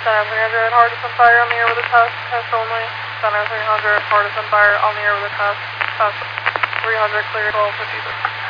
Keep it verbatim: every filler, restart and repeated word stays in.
Center three hundred, Hardison Fire on the air with a test, test only. Center three hundred, Hardison Fire on the air with a test, test three hundred, clear twelve fifty-six.